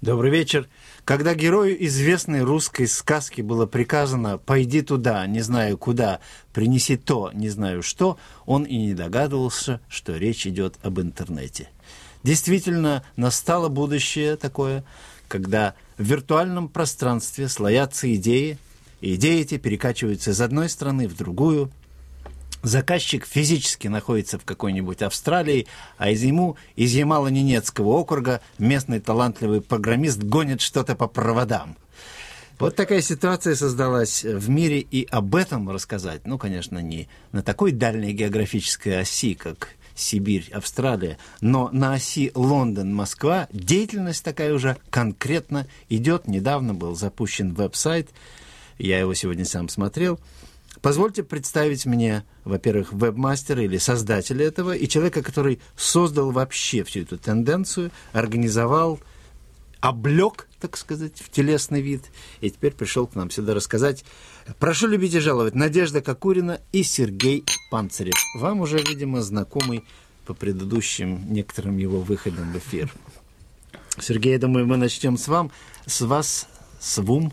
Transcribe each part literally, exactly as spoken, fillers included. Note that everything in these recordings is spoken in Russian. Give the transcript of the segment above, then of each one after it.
Добрый вечер. Когда герою известной русской сказки было приказано «пойди туда, не знаю куда, принеси то, не знаю что», он и не догадывался, что речь идет об интернете. Действительно, настало будущее такое, когда в виртуальном пространстве слоятся идеи, и идеи эти перекачиваются из одной страны в другую. Заказчик физически находится в какой-нибудь Австралии, а из ему, из Ямало-Ненецкого округа, местный талантливый программист гонит что-то по проводам. Вот такая ситуация создалась в мире, и об этом рассказать, ну, конечно, не на такой дальней географической оси, как Сибирь, Австралия, но на оси Лондон-Москва деятельность такая уже конкретно идет. Недавно был запущен веб-сайт, я его сегодня сам смотрел. Позвольте представить мне, во-первых, веб-мастера или создателя этого, и человека, который создал вообще всю эту тенденцию, организовал, облег, так сказать, в телесный вид, и теперь пришел к нам сюда рассказать. Прошу любить и жаловать, Надежда Кокурина и Сергей Панцирев. Вам уже, видимо, знакомый по предыдущим некоторым его выходам в эфир. Сергей, я думаю, мы начнем с вам, с вас... Свум.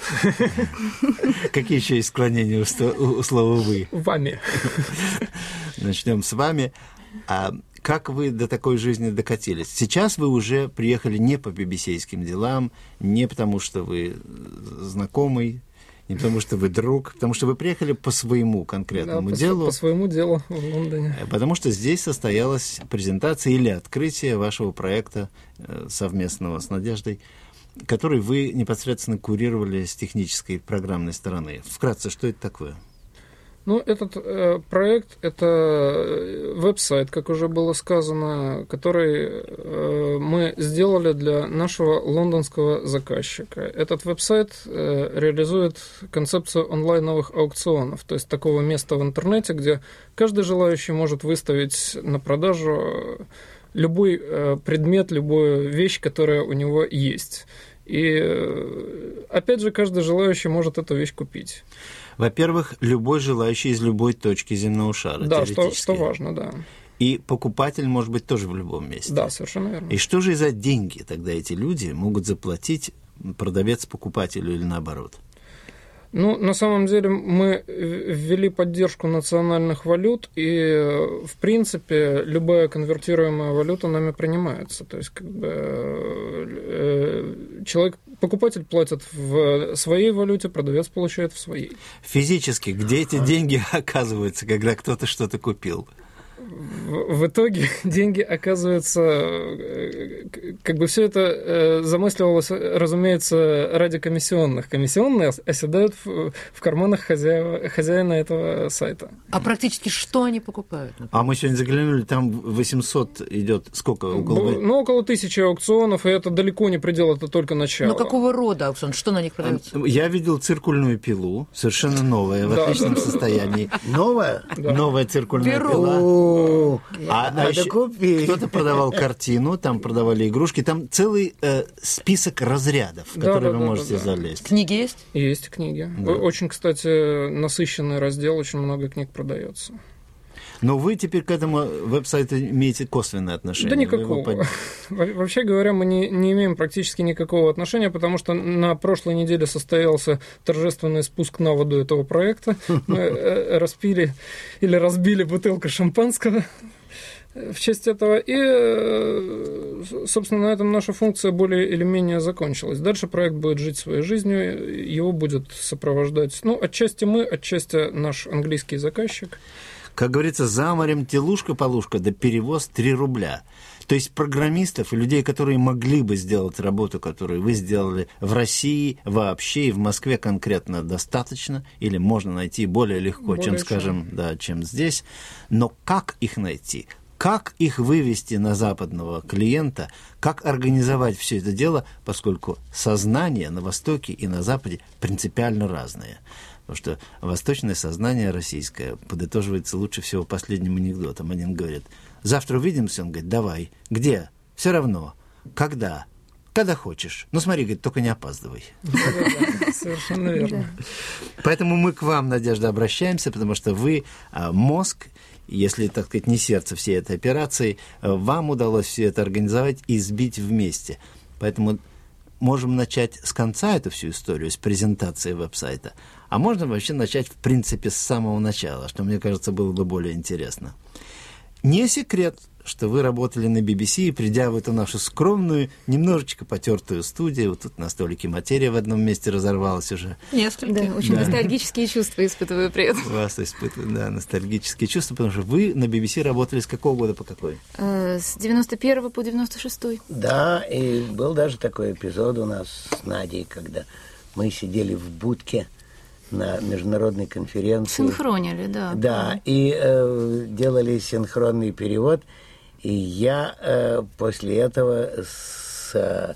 Какие еще есть склонения у слова «вы»? Вами. Начнем с вами. А как вы до такой жизни докатились? Сейчас вы уже приехали не по бибисейским делам, не потому что вы знакомый, не потому что вы друг, потому что вы приехали по своему конкретному да, делу. По своему делу в Лондоне. Потому что здесь состоялась презентация или открытие вашего проекта совместного с Надеждой, который вы непосредственно курировали с технической программной стороны. Вкратце, что это такое? Ну, этот э, проект – это веб-сайт, как уже было сказано, который э, мы сделали для нашего лондонского заказчика. Этот веб-сайт э, реализует концепцию онлайновых аукционов, то есть такого места в интернете, где каждый желающий может выставить на продажу любой э, предмет, любую вещь, которая у него есть. И, э, опять же, каждый желающий может эту вещь купить. Во-первых, любой желающий из любой точки земного шара. Да, что, что важно, да. И покупатель может быть тоже в любом месте. Да, совершенно верно. И что же за деньги тогда эти люди могут заплатить продавец покупателю или наоборот? Ну, на самом деле мы ввели поддержку национальных валют, и, в принципе, любая конвертируемая валюта нами принимается. То есть, как бы, человек, покупатель платит в своей валюте, продавец получает в своей. Физически, где эти деньги оказываются, когда кто-то что-то купил? В, в итоге деньги оказываются, как бы все это замысливалось, разумеется, ради комиссионных. Комиссионные оседают в, в карманах хозяева, хозяина этого сайта. А практически что они покупают? Например? А мы сегодня заглянули, там восемьсот идет, сколько? Около... Ну, около тысячи аукционов, и это далеко не предел, это только начало. Но какого рода аукцион? Что на них продается? Я видел циркульную пилу, совершенно новая, в да, отличном да, состоянии. Новая? Да. Новая циркульная Беру. пила. О, А, а еще кто-то продавал картину, там продавали игрушки, там целый э, список разрядов, в да, которые да, вы да, можете да, да. залезть. Книги есть? Есть книги. Да. Очень, кстати, насыщенный раздел, очень много книг продается. Но вы теперь к этому веб-сайту имеете косвенное отношение. Да никакого. Под... Вообще говоря, мы не, не имеем практически никакого отношения, потому что на прошлой неделе состоялся торжественный спуск на воду этого проекта. Мы распили или разбили бутылку шампанского в честь этого, и, собственно, на этом наша функция более или менее закончилась. Дальше проект будет жить своей жизнью, его будет сопровождать, ну, отчасти мы, отчасти наш английский заказчик. Как говорится, за морем телушка-полушка, да перевоз три рубля. То есть программистов и людей, которые могли бы сделать работу, которую вы сделали в России вообще и в Москве конкретно, достаточно, или можно найти более легко, более чем, скажем, да, чем здесь. Но как их найти? Как их вывести на западного клиента? Как организовать все это дело, поскольку сознание на Востоке и на Западе принципиально разное? Потому что восточное сознание российское подытоживается лучше всего последним анекдотом. Один говорит: завтра увидимся, он говорит: давай. Где? Все равно. Когда? Когда хочешь. Ну, смотри, говорит, только не опаздывай. Совершенно верно. Поэтому мы к вам, Надежда, обращаемся, потому что вы мозг, если, так сказать, не сердце всей этой операции, вам удалось все это организовать и сбить вместе. Поэтому можем начать с конца эту всю историю, с презентации веб-сайта, а можно вообще начать, в принципе, с самого начала, что, мне кажется, было бы более интересно. Не секрет, что вы работали на би би си, и придя в эту нашу скромную, немножечко потертую студию, вот тут на столике материя в одном месте разорвалась уже. Несколько. Да, очень Да. ностальгические чувства испытываю при этом. Вас испытывают, да, ностальгические чувства, потому что вы на би би си работали с какого года по какой? Э, С девяносто первого по девяносто шестой. Да, и был даже такой эпизод у нас с Надей, когда мы сидели в будке на международной конференции. Синхронили, да. Да, и э, делали синхронный перевод, и я э, после этого с э,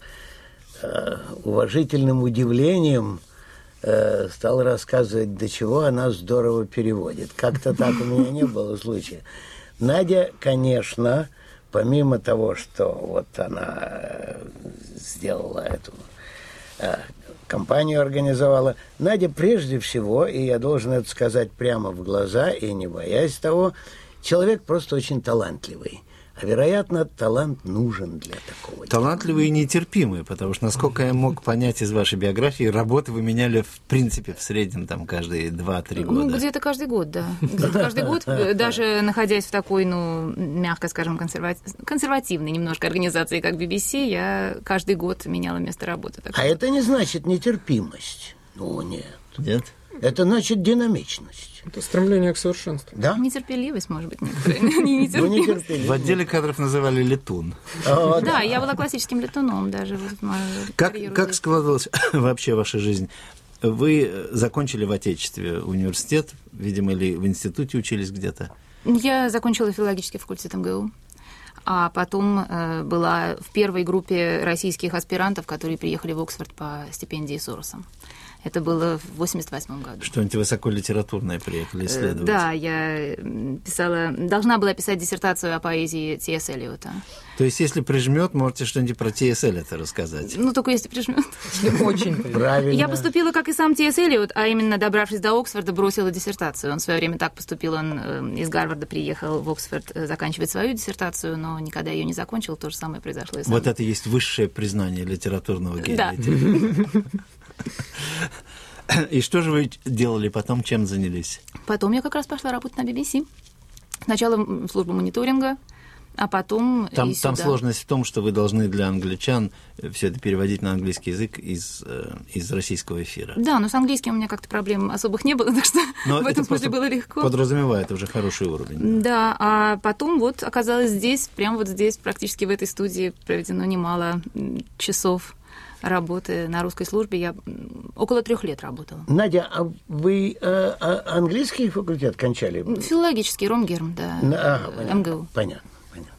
э, уважительным удивлением э, стал рассказывать, до чего она здорово переводит. Как-то так у меня не было случая. Надя, конечно, помимо того, что вот она э, сделала эту э, компанию, организовала, Надя прежде всего, и я должен это сказать прямо в глаза, и не боясь того, человек просто очень талантливый. А, вероятно, талант нужен для такого. Талантливые и нетерпимые, потому что, насколько я мог понять из вашей биографии, работы вы меняли, в принципе, в среднем там каждые два-три года. Ну, где-то каждый год, да. Где-то каждый год, даже находясь в такой, ну, мягко скажем, консерва... консервативной немножко организации, как би би си, я каждый год меняла место работы. Так А что... это не значит нетерпимость. Ну, нет. Нет? Это значит динамичность. Это стремление к совершенству. Да? Нетерпеливость, может быть, некоторые. Не Ну, нетерпимость. нетерпеливость. В отделе кадров называли летун. О, Да, я была классическим летуном даже в мою Как, карьеру как здесь. складывалась вообще ваша жизнь? Вы закончили в Отечестве университет, видимо, или в институте учились где-то? Я закончила филологический факультет эм гэ у, а потом э, была в первой группе российских аспирантов, которые приехали в Оксфорд по стипендии Сороса. Это было в восемьдесят восьмом году. Что-нибудь высоколитературное приехали исследовать? Да, я писала, должна была писать диссертацию о поэзии Ти Эс Эллиота. То есть, если прижмет, можете что-нибудь про Ти Эс Эллиота рассказать? Ну, только если прижмет. Очень правильно. Я поступила, как и сам Ти Эс Эллиот, а именно, добравшись до Оксфорда, бросила диссертацию. Он в свое время так поступил, он э, из Гарварда приехал в Оксфорд э, заканчивать свою диссертацию, но никогда ее не закончил. То же самое произошло и со мной. Вот это есть высшее признание литературного гения. Да. И что же вы делали потом, чем занялись? Потом я как раз пошла работать на би би си. Сначала в службу мониторинга, а потом Там, и там сюда. сложность в том, что вы должны для англичан все это переводить на английский язык из, э, из российского эфира. Да, но с английским у меня как-то проблем особых не было, так что Но в этом это смысле просто было легко. подразумевает уже хороший уровень. Да, а потом вот оказалось здесь, прямо вот здесь, практически в этой студии проведено немало м, часов работы на русской службе. Я м, около трех лет работала. Надя, а вы э, а- английский факультет кончали? Филологический, Ромгерм, да, На- ага, понятно. эм гэ у. Понятно, понятно.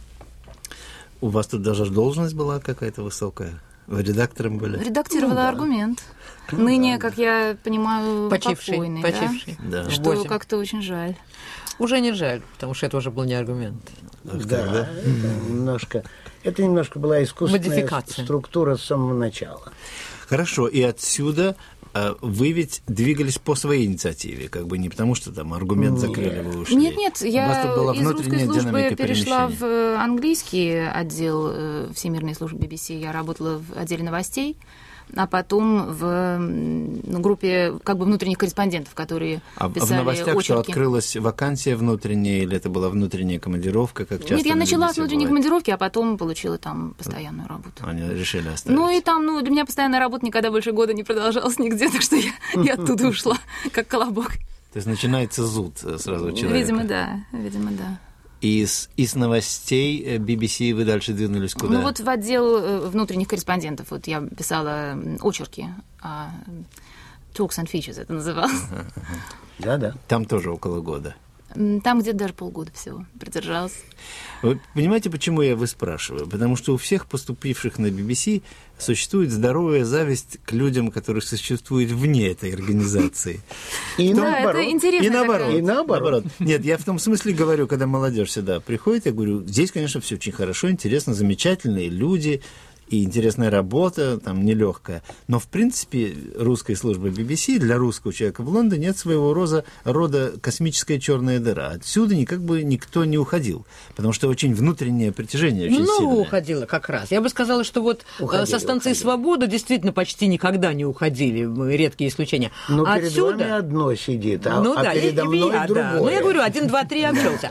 У вас тут даже должность была какая-то высокая? Вы редактором были? Редактировала Ну да. аргумент. Ныне, как я понимаю, Почивший, покойный, почивший. Да. да? В Что восемь. как-то очень жаль. Уже не жаль, потому что это уже был не аргумент. Ах, Да, так, да? это немножко, это немножко была искусственная Модификация. структура с самого начала. Хорошо, и отсюда э, вы ведь двигались по своей инициативе, как бы не потому, что там аргумент закрыли, вы ушли. Нет, нет, У вас я тут была из русской внутренняя службы динамика перешла в перемещения. английский отдел э, Всемирной службы би би си. Я работала в отделе новостей, а потом в м, ну, группе как бы внутренних корреспондентов, которые А, а в писали новостях что, очерки. открылась вакансия внутренняя, или это была внутренняя командировка, как часто Нет, я на начала би би си с внутренней бывает? командировки, а потом получила там постоянную работу. Они решили оставить. Ну и там, ну, для меня постоянная работа никогда больше года не продолжалась нигде, так что я, я оттуда ушла, как колобок. То есть начинается зуд э, сразу у человека. Видимо, да, видимо, да. И с, и с новостей э, би би си вы дальше двинулись куда? Ну вот в отдел э, внутренних корреспондентов вот я писала м, очерки, а, Talks and Features это называлось. Да-да. Там тоже около года. М, Там где-то даже полгода всего продержалась. Вы понимаете, почему я вы спрашиваю? Потому что у всех поступивших на би би си существует здоровая зависть к людям, которые существуют вне этой организации. И Да, наоборот. это интересно. И наоборот. И наоборот. Нет, я в том смысле говорю, когда молодежь сюда приходит, я говорю, здесь, конечно, все очень хорошо, интересно, замечательные люди, и интересная работа, там, нелегкая. Но, в принципе, русская служба би би си для русского человека в Лондоне нет своего рода, рода космическая черная дыра. Отсюда никак бы никто не уходил, потому что очень внутреннее притяжение очень Много сильное. уходило как раз. Я бы сказала, что вот Уходили, со станции уходили. «Свобода» действительно почти никогда не уходили, редкие исключения. Ну, А перед отсюда... вами одно сидит, а, ну а да, передо и, и мной я, другое. да. Ну, я говорю, один, два, три общался.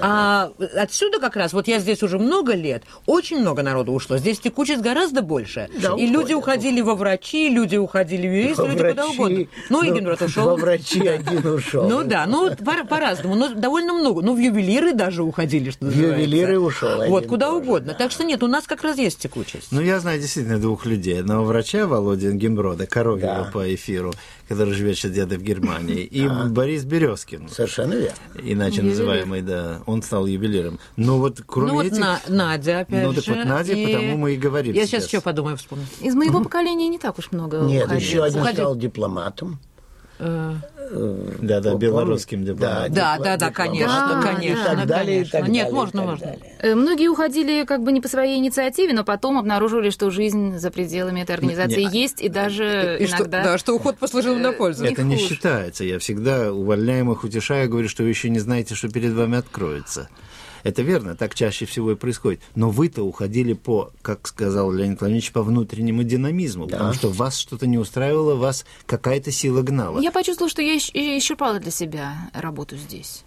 А отсюда как раз, вот я здесь уже много лет, очень много народу ушло. Здесь текучесть гораздо больше. Да, и люди уходят. уходили во врачи, люди уходили в юристы, Во люди куда врачи, угодно. Ну, Игорь ушел. Во врачи один ушел. Ну да, ну по- по-разному, но довольно много. Ну, в ювелиры даже уходили, что называется. Ювелиры ушел один Вот, куда тоже, угодно. да. Так что нет, у нас как раз есть текучесть. Ну, я знаю действительно двух людей. Одного врача, Володя Гемброда, Коровьева Да. по эфиру, который живет сейчас где-то в Германии, и Борис Березкин, Совершенно верно. иначе Ювелир. называемый, да, он стал ювелиром. Но вот кроме ну вот этих... На- Надя, опять Ну, же. так вот Надя, и- потому мы и говорим Я сейчас сейчас. что подумаю, вспомню. Из моего поколения не так уж много Нет, уходило. еще один Уходил. стал дипломатом. Э, Да-да, Помните? белорусским дипломатом. Да, дипло- да, да, конечно, дипломатом. Да, конечно, И так далее, и конечно. так Нет, далее, можно, и так можно. далее. Э, Многие уходили как бы не по своей инициативе, но потом обнаружили, что жизнь за пределами этой организации Не- есть, и даже И что, иногда... да, что уход послужил на пользу. не Это не хуже. считается. Я всегда увольняемых утешаю, говорю, что вы еще не знаете, что перед вами откроется. Это верно, так чаще всего и происходит. Но вы-то уходили по, как сказал Леонид Владимирович, по внутреннему динамизму, Да. потому что вас что-то не устраивало, вас какая-то сила гнала. Я почувствовала, что я ищ- исчерпала для себя работу здесь.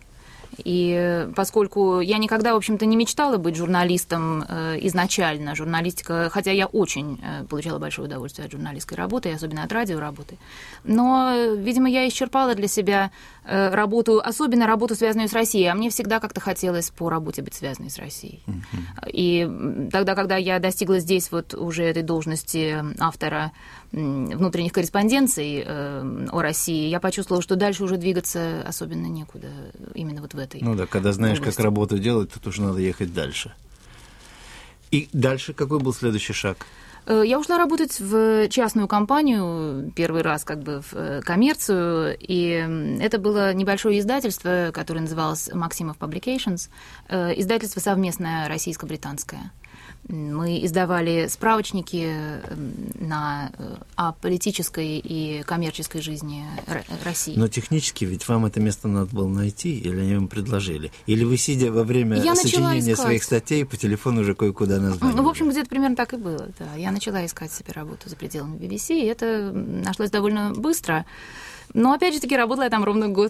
И э, поскольку я никогда, в общем-то, не мечтала быть журналистом э, изначально, журналистика, хотя я очень э, получала большое удовольствие от журналистской работы, и особенно от радиоработы, но, э, видимо, я исчерпала для себя э, работу, особенно работу, связанную с Россией, а мне всегда как-то хотелось по работе быть связанной с Россией. И м, тогда, когда я достигла здесь вот уже этой должности автора м, внутренних корреспонденций э, о России, я почувствовала, что дальше уже двигаться особенно некуда, именно вот в этой Ну да, когда знаешь, области. как работу делать, тут уже надо ехать дальше. И дальше какой был следующий шаг? Э, Я ушла работать в частную компанию, первый раз как бы в э, коммерцию, и м, это было небольшое издательство, которое называлось Maximov Publications, э, издательство совместное российско-британское. М, Мы издавали справочники м, на, э, о политической и коммерческой жизни Р- России. Но технически ведь вам это место надо было найти, или они вам предложили? Или вы, сидя во время Я начала сочинения искать. своих статей, по телефону уже кое-куда назвали? Ну, в общем, где-то примерно так и было, да. Я начала искать себе работу за пределами би би си, и это м, нашлось довольно быстро. Но, опять же таки, работала я там ровно год.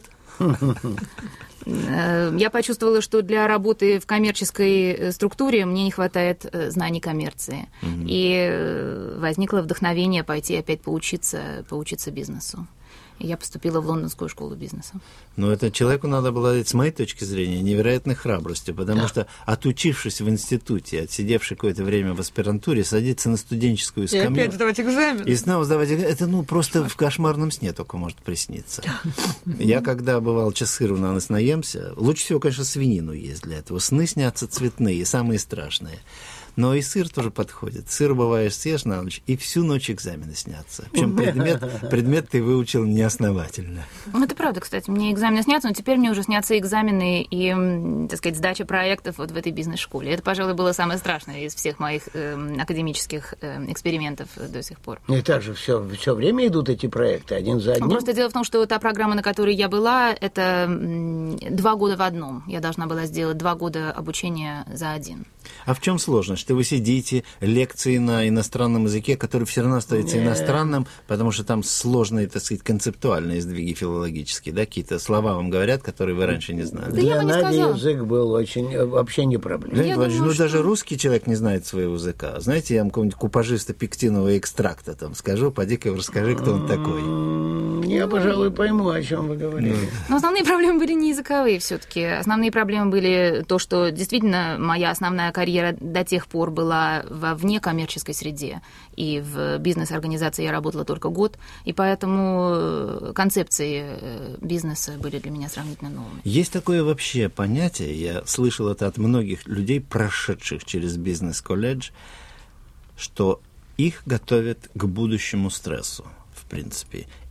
Э, Я почувствовала, что для работы в коммерческой э, структуре мне не хватает э, знаний коммерции. И э, возникло вдохновение пойти опять поучиться, поучиться бизнесу. И я поступила в Лондонскую школу бизнеса. Но это человеку надо обладать, с моей точки зрения, невероятной храбростью, потому что, отучившись в институте, отсидевший какое-то время в аспирантуре, садиться на студенческую И скамью опять сдавать экзамен. и снова сдавать экзамен, это, ну, просто в кошмарном сне только может присниться. Я, когда бывал сыру на нас наемся, лучше всего, конечно, свинину есть для этого. Сны снятся цветные, самые страшные. Но и сыр тоже подходит. Сыр, бываешь, съешь на ночь, и всю ночь экзамены снятся. Причем предмет, предмет ты выучил неосновательно. Ну, это правда, кстати. Мне экзамены снятся, но теперь мне уже снятся экзамены и, м, так сказать, сдача проектов вот в этой бизнес-школе. Это, пожалуй, было самое страшное из всех моих э, академических э, экспериментов до сих пор. Ну и так же все, все время идут эти проекты, один за одним. Просто дело в том, что та программа, на которой я была, это м, два года в одном. Я должна была сделать два года обучения за один. А в чем сложность? Что вы сидите, лекции на иностранном языке, который все равно остается иностранным, потому что там сложные, так сказать, концептуальные сдвиги филологические, да, какие-то слова вам говорят, которые вы раньше не знали. Да я Для бы не Нади сказала. язык был очень, э, вообще не проблема. Леонид Я Владимирович, думаю, ну что- даже русский человек не знает своего языка. Знаете, я вам какого-нибудь купажиста пектинового экстракта там скажу, поди-ка расскажи, кто он такой. М, Я, пожалуй, пойму, о чем вы говорите. Но основные проблемы были не языковые все-таки. Основные проблемы были то, что действительно моя основная карьера до тех пор была во внекоммерческой среде. И в бизнес-организации я работала только год. И поэтому концепции э, бизнеса были для меня сравнительно новыми. Есть такое вообще понятие, я слышал это от многих людей, прошедших через бизнес-колледж, что их готовят к будущему стрессу, в принципе.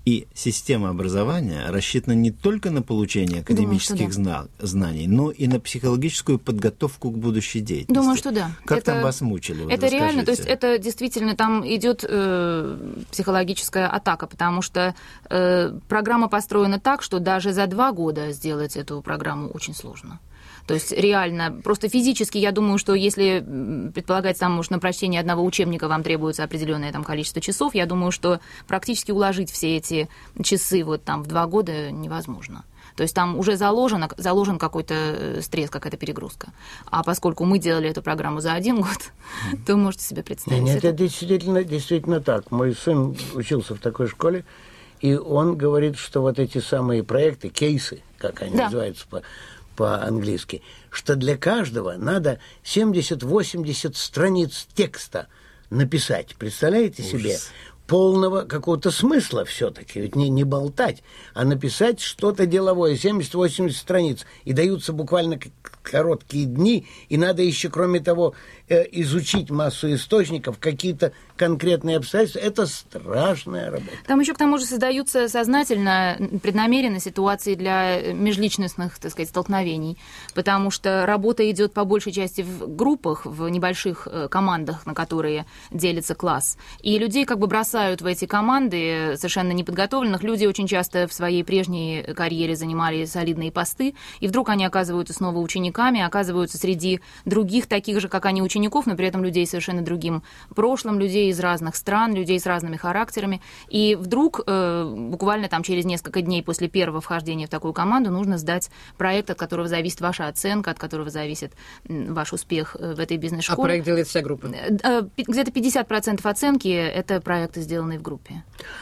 И система образования рассчитана не только на получение академических Думаю, да. знаний, но и на психологическую подготовку к будущей деятельности. Думаю, что да. Как это, там вас мучили? Вот это реально, расскажите. то есть это действительно там идет э, психологическая атака, потому что э, программа построена так, что даже за два года сделать эту программу очень сложно. То есть реально, просто физически, я думаю, что если предполагать, там, может, на прочтение одного учебника вам требуется определенное там количество часов, я думаю, что практически уложить все эти часы вот там в два года невозможно. То есть там уже заложен, заложен какой-то стресс, какая-то перегрузка. А поскольку мы делали эту программу за один год, то можете себе представить. Нет, это... это действительно, действительно так. Мой сын учился в такой школе, и он говорит, что вот эти самые проекты, кейсы, как они да. называются по по-английски, что для каждого надо семьдесят-восемьдесят страниц текста написать. Представляете Ужас. себе? Полного какого-то смысла все-таки, ведь не, не болтать, а написать что-то деловое, семьдесят-восемьдесят страниц, и даются буквально короткие дни, и надо еще, кроме того, э, изучить массу источников, какие-то конкретные обстоятельства. Это страшная работа. Там еще к тому же создаются сознательно, преднамеренно ситуации для межличностных, так сказать, столкновений, потому что работа идет по большей части в группах, в небольших командах, на которые делится класс, и людей как бы бросают в эти команды совершенно неподготовленных. Люди очень часто в своей прежней карьере занимали солидные посты, и вдруг они оказываются снова учениками, оказываются среди других таких же, как они, учеников, но при этом людей с совершенно другим прошлым, людей из разных стран, людей с разными характерами. И вдруг, э, буквально там через несколько дней после первого вхождения в такую команду, нужно сдать проект, от которого зависит ваша оценка, от которого зависит ваш успех в этой бизнес-школе. А проект делает вся группа? Где-то пятьдесят процентов оценки – это проекты, сделанные в группе.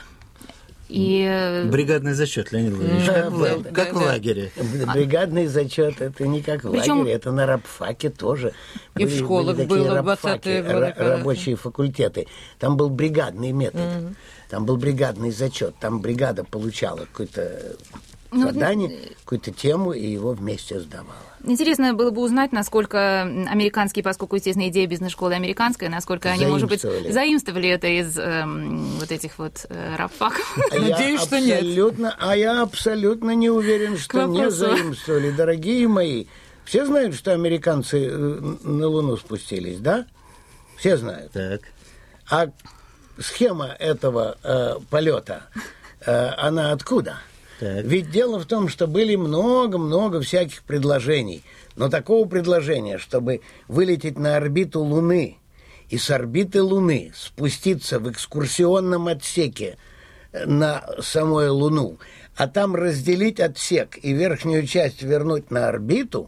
И... Бригадный зачет, Леонид Владимирович, Да, как, да, в- как да, в да. лагере. Бригадный зачет это не как в Причем- лагере, это на рабфаке тоже. И в школах такие было в рабфаки, двадцатые годы, ра- когда- рабочие факультеты. Там был бригадный метод, там был бригадный зачет, там бригада получала какое-то Ну, задание, какую-то тему, и его вместе сдавала. Интересно было бы узнать, насколько американские, поскольку, естественно, идея бизнес-школы американская, насколько они, может быть, Заимствовали. заимствовали это из эм, вот этих вот э, рабфаков. А Надеюсь, я что нет. абсолютно, А я абсолютно не уверен, что не вопросу. заимствовали. Дорогие мои, все знают, что американцы э, на Луну спустились, да? Все знают. Так. А схема этого э, полета, э, она откуда? Так. Ведь дело в том, что были много-много всяких предложений. Но такого предложения, чтобы вылететь на орбиту Луны и с орбиты Луны спуститься в экскурсионном отсеке на самую Луну, а там разделить отсек и верхнюю часть вернуть на орбиту,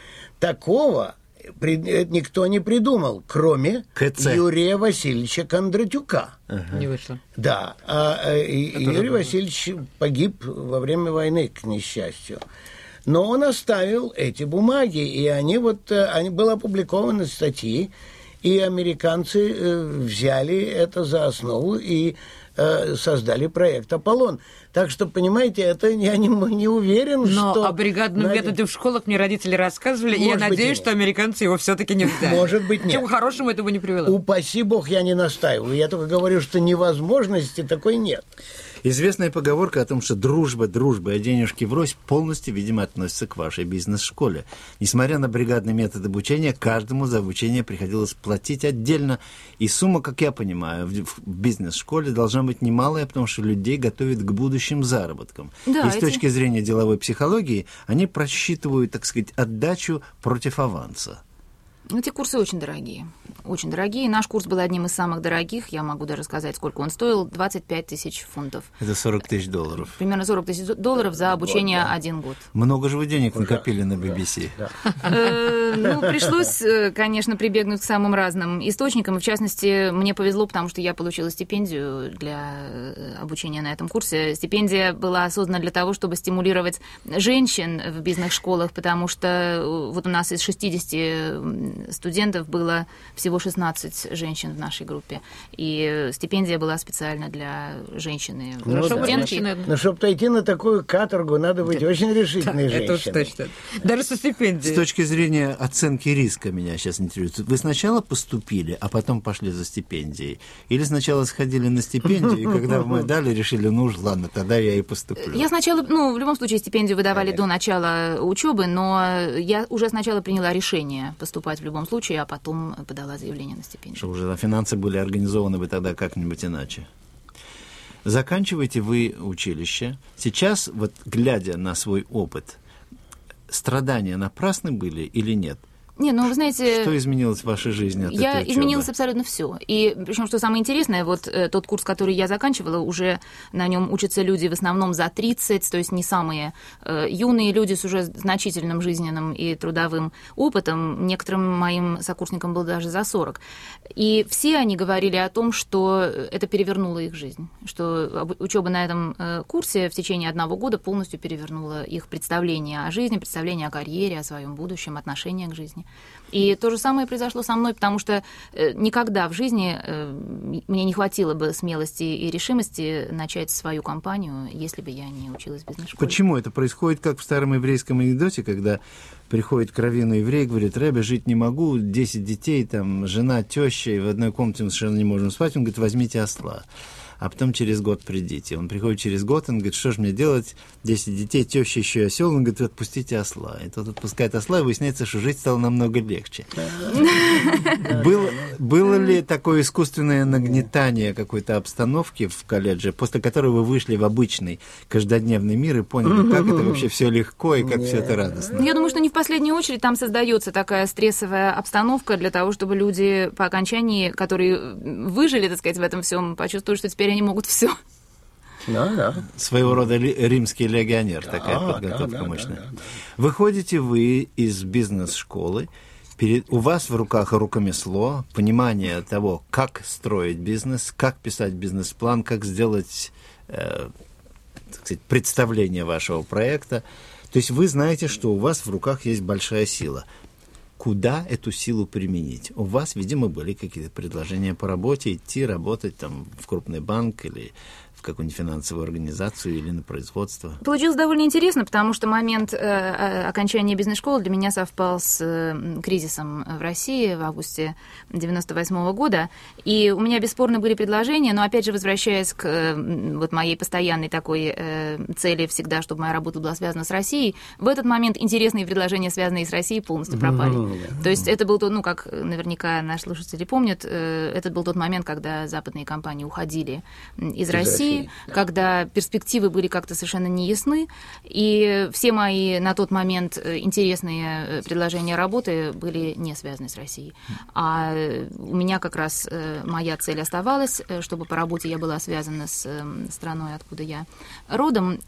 такого никто не придумал, кроме КЦ. Юрия Васильевича Кондратюка. Не вышло. Да, а, и, Юрий Васильевич погиб во время войны, к несчастью. Но он оставил эти бумаги, и они вот, они были опубликованы статьи, и американцы э, взяли это за основу и э, создали проект «Аполлон». Так что, понимаете, это я не, не уверен, Но что... о бригадном Надя- методе в школах мне родители рассказывали, и я Может быть, и надеюсь, нет. что американцы его все-таки не взяли. Может быть, К чему нет. хорошему это бы не привело. Упаси бог, я не настаиваю. Я только говорю, что невозможности такой нет. Известная поговорка о том, что дружба, дружба, а денежки врозь, полностью, видимо, относится к вашей бизнес-школе. Несмотря на бригадный метод обучения, каждому за обучение приходилось платить отдельно. И сумма, как я понимаю, в в бизнес-школе должна быть немалая, потому что людей готовят к будущим заработкам. Да, и с эти- точки зрения деловой психологии, они просчитывают, так сказать, отдачу против аванса. Эти курсы очень дорогие. Очень дорогие. Наш курс был одним из самых дорогих. Я могу даже сказать, сколько он стоил. двадцать пять тысяч фунтов. Это сорок тысяч долларов. Примерно сорок тысяч долларов за обучение один год. Много же вы денег накопили на би би си. Э, Ну, пришлось, э, конечно, прибегнуть к самым разным источникам. И, в частности, мне повезло, потому что я получила стипендию для э, обучения на этом курсе. Стипендия была создана для того, чтобы стимулировать женщин в бизнес-школах, потому что э, вот у нас из шестидесяти студентов было всего шестнадцать женщин в нашей группе. И стипендия была специально для женщины. Ну, студентки. да. Но чтобы пойти на такую каторгу, надо быть да. очень решительной да, женщиной. Это уж точно. Даже со стипендией. С точки зрения оценки риска меня сейчас интересует. Вы сначала поступили, а потом пошли за стипендией? Или сначала сходили на стипендию, и когда мы дали, решили, ну уж ладно, тогда я и поступлю? Я сначала, ну, в любом случае, стипендию выдавали Конечно. До начала учебы, но я уже сначала приняла решение поступать в любом случае, а потом подала заявление на стипендию. Что уже финансы были организованы бы тогда как-нибудь иначе. Заканчиваете вы училище. Сейчас, вот глядя на свой опыт, страдания напрасны были или нет? Не, ну, вы знаете... Что изменилось в вашей жизни от я этой учебы? Изменилось абсолютно все. И причем, что самое интересное, вот э, тот курс, который я заканчивала, уже на нем учатся люди в основном за тридцать, то есть не самые э, юные люди с уже значительным жизненным и трудовым опытом. Некоторым моим сокурсникам было даже за сорок. И все они говорили о том, что это перевернуло их жизнь, что учеба на этом э, курсе в течение одного года полностью перевернула их представление о жизни, представление о карьере, о своем будущем, отношение к жизни. И то же самое произошло со мной, потому что никогда в жизни мне не хватило бы смелости и решимости начать свою компанию, если бы я не училась в бизнес-школе. Почему это происходит, как в старом еврейском анекдоте, когда приходит к раввину еврей, говорит: Ребе, жить не могу, десять детей, там, жена, теща, и в одной комнате мы совершенно не можем спать. Он говорит: возьмите осла. А потом через год придите. Он приходит через год, он говорит: что же мне делать? десять детей, теща, еще и осел. Он говорит: отпустите осла. И тот отпускает осла, и выясняется, что жить стало намного легче. Было ли такое искусственное нагнетание какой-то обстановки в колледже, после которой вы вышли в обычный каждодневный мир и поняли, как это вообще все легко и как все это радостно? Я думаю, что не в последнюю очередь там создается такая стрессовая обстановка для того, чтобы люди по окончании, которые выжили, так сказать, в этом всем, почувствовали, что теперь они могут все. Да, да. Своего рода ли, римский легионер, да, такая подготовка да, да, мощная. Да, да, да. Выходите вы из бизнес-школы, перед, у вас в руках рукомесло, понимание того, как строить бизнес, как писать бизнес-план, как сделать э, так сказать, представление вашего проекта. То есть вы знаете, что у вас в руках есть большая сила. Куда эту силу применить? У вас, видимо, были какие-то предложения по работе, идти работать там в крупный банк или в какую-нибудь финансовую организацию или на производство? Получилось довольно интересно, потому что момент э, окончания бизнес-школы для меня совпал с э, кризисом в России в августе девяносто восьмого года. И у меня бесспорно были предложения, но, опять же, возвращаясь к э, вот моей постоянной такой э, цели всегда, чтобы моя работа была связана с Россией, в этот момент интересные предложения, связанные с Россией, полностью пропали. Mm-hmm. То есть это был тот, ну, как наверняка наши слушатели помнят, э, это был тот момент, когда западные компании уходили из России, когда перспективы были как-то совершенно неясны, и все мои на тот момент интересные предложения работы были не связаны с Россией. А у меня как раз моя цель оставалась, чтобы по работе я была связана с страной, откуда я родом.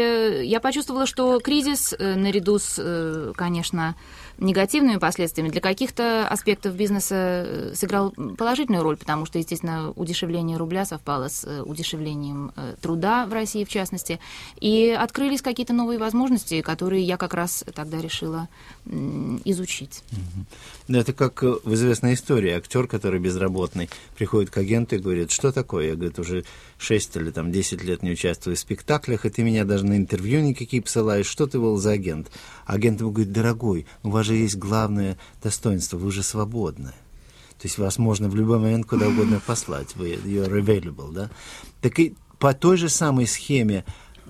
И я почувствовала, что кризис, наряду с, конечно, негативными последствиями, для каких-то аспектов бизнеса сыграл положительную роль, потому что, естественно, удешевление рубля совпало с удешевлением труда в России, в частности, и открылись какие-то новые возможности, которые я как раз тогда решила изучить. Mm-hmm. Это как в известной истории. Актер, который безработный, приходит к агенту и говорит: что такое? Я, говорит, уже шесть или там десять лет не участвую в спектаклях, и ты меня даже на интервью никакие посылаешь. Что ты был за агент? Агент ему говорит: дорогой, у вас же есть главное достоинство, вы же свободны. То есть вас можно в любой момент куда угодно послать. Вы you're available, да? Так и по той же самой схеме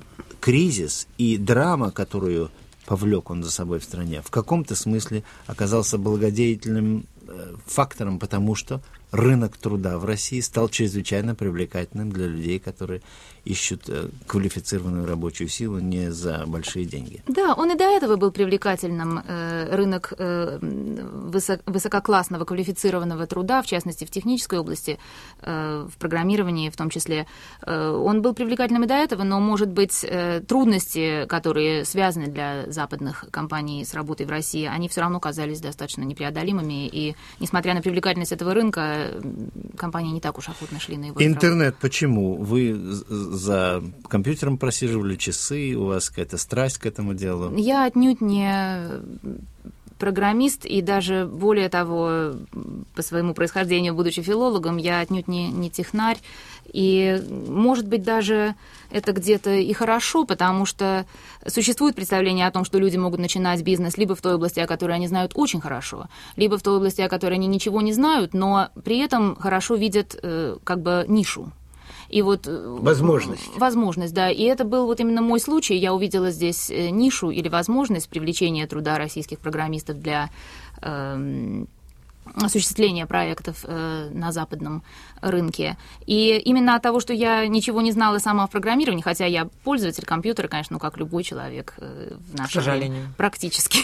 кризис и драма, которую повлек он за собой в стране, в каком-то смысле оказался благодетельным э, фактором, потому что рынок труда в России стал чрезвычайно привлекательным для людей, которые ищут э, квалифицированную рабочую силу не за большие деньги. Да, он и до этого был привлекательным. Э, рынок э, высок, высококлассного квалифицированного труда, в частности, в технической области, э, в программировании в том числе, э, он был привлекательным и до этого, но, может быть, э, трудности, которые связаны для западных компаний с работой в России, они все равно казались достаточно непреодолимыми, и, несмотря на привлекательность этого рынка, компании не так уж охотно шли на его Интернет разработку. Почему? Вы за компьютером просиживали часы, у вас какая-то страсть к этому делу? Я отнюдь не программист, и даже более того, по своему происхождению, будучи филологом, я отнюдь не, не технарь. И, может быть, даже это где-то и хорошо, потому что существует представление о том, что люди могут начинать бизнес либо в той области, о которой они знают очень хорошо, либо в той области, о которой они ничего не знают, но при этом хорошо видят э, как бы нишу. И вот, возможность. Возможность, да. И это был вот именно мой случай. Я увидела здесь нишу или возможность привлечения труда российских программистов для э, осуществления проектов э, на западном рынке. И именно от того, что я ничего не знала сама в программировании, хотя я пользователь компьютера, конечно, ну, как любой человек э, в нашем время. Практически.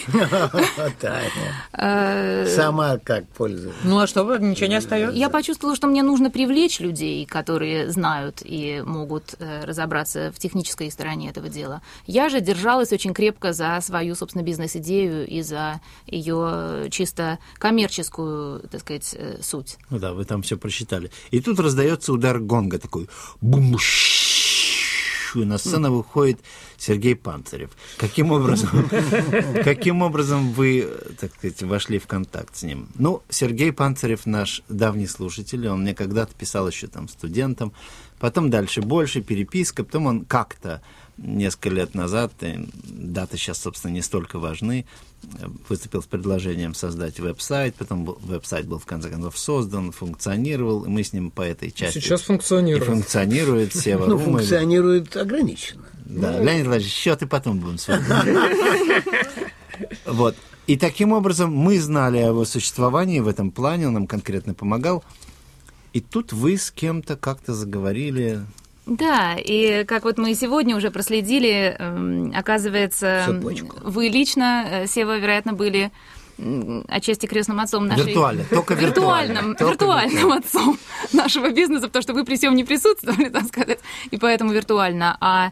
Сама как пользуешься? Ну, а что, ничего не остается? Я почувствовала, что мне нужно привлечь людей, которые знают и могут разобраться в технической стороне этого дела. Я же держалась очень крепко за свою, собственно, бизнес-идею и за ее чисто коммерческую, так сказать, суть. Ну да, вы там все просчитали. И тут раздается удар гонга такой бум, и на сцену выходит Сергей Панцирев. Каким образом, каким образом вы, так сказать, вошли в контакт с ним? Ну, Сергей Панцирев наш давний слушатель, он мне когда-то писал еще там студентам, потом дальше больше, переписка, потом он как-то несколько лет назад, даты сейчас, собственно, не столько важны, выступил с предложением создать веб-сайт, потом веб-сайт был, в конце концов, создан, функционировал, и мы с ним по этой части... Сейчас функционирует. И функционирует, Сева Ну, Румы. функционирует ограниченно. Да, Леонид Владимирович, счеты потом будем с вами. Вот. И таким образом мы знали о его существовании в этом плане, он нам конкретно помогал. И тут вы с кем-то как-то заговорили... Да, и как вот мы сегодня уже проследили, оказывается, Цепочку. Вы лично, Сева, вероятно, были отчасти крестным отцом нашей... Виртуально, только виртуальным. Виртуальным, виртуальным отцом нашего бизнеса, потому что вы при всем не присутствовали, так сказать, и поэтому виртуально. А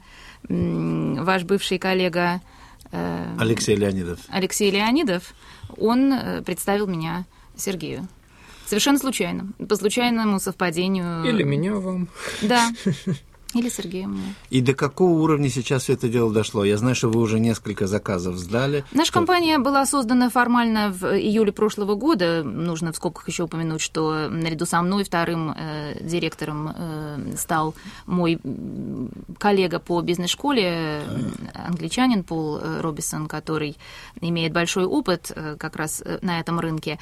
ваш бывший коллега... Алексей Леонидов. Алексей Леонидов, он представил меня Сергею. Совершенно случайно, по случайному совпадению. Или меня вам. Да, или Сергея мне. И до какого уровня сейчас все это дело дошло? Я знаю, что вы уже несколько заказов сдали. Наша что... компания была создана формально в июле прошлого года. Нужно в скобках еще упомянуть, что наряду со мной вторым э, директором э, стал мой коллега по бизнес-школе, англичанин Пол Робисон, который имеет большой опыт э, как раз на этом рынке.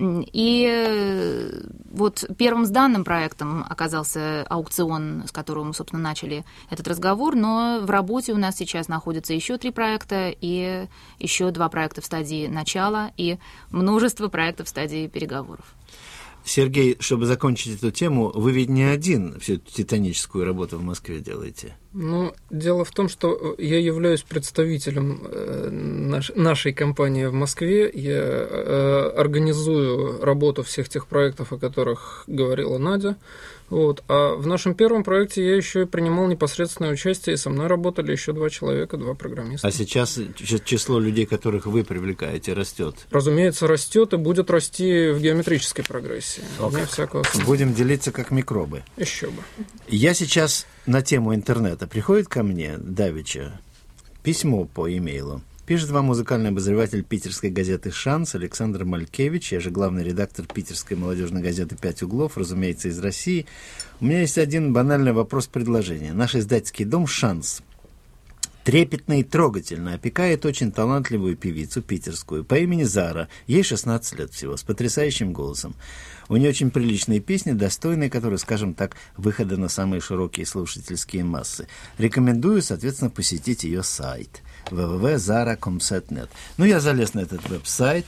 И э, вот первым сданным проектом оказался аукцион, с которого мы, собственно, начали этот разговор, но в работе у нас сейчас находятся еще три проекта и еще два проекта в стадии начала и множество проектов в стадии переговоров. Сергей, чтобы закончить эту тему, вы ведь не один всю эту титаническую работу в Москве делаете. Ну, дело в том, что я являюсь представителем наш, нашей компании в Москве. Я э, организую работу всех тех проектов, о которых говорила Надя. Вот. А в нашем первом проекте я еще и принимал непосредственное участие, и со мной работали еще два человека, два программиста. А сейчас число людей, которых вы привлекаете, растет? Разумеется, растет и будет расти в геометрической прогрессии. Не всякого сомнения. Будем делиться как микробы. Еще бы. Я сейчас на тему интернета. Приходит ко мне давеча письмо по имейлу. Пишет вам музыкальный обозреватель питерской газеты «Шанс» Александр Малькевич, я же главный редактор питерской молодежной газеты «Пять углов», разумеется, из России. У меня есть один банальный вопрос-предложение. Наш издательский дом «Шанс» трепетно и трогательно опекает очень талантливую певицу питерскую по имени Зара. Ей шестнадцать лет всего, с потрясающим голосом. У нее очень приличные песни, достойные, которые, скажем так, выхода на самые широкие слушательские массы. Рекомендую, соответственно, посетить ее сайт дабл ю дабл ю дабл ю точка зара точка комсет точка нет. Ну, я залез на этот веб-сайт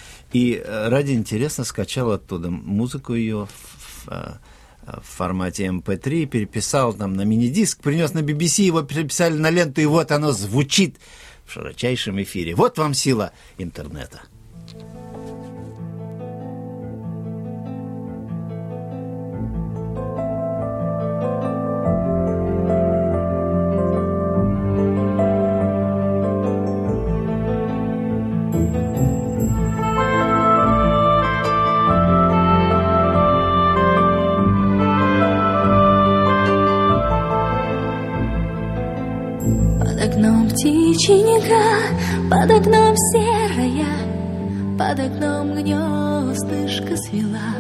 и ради интереса скачал оттуда музыку ее в, в, в формате эм пэ три, переписал там на мини-диск, принес на би би си, его переписали на ленту, и вот оно звучит в широчайшем эфире. Вот вам сила интернета. Под окном птичья нега, под окном серая под окном гнездышко свела.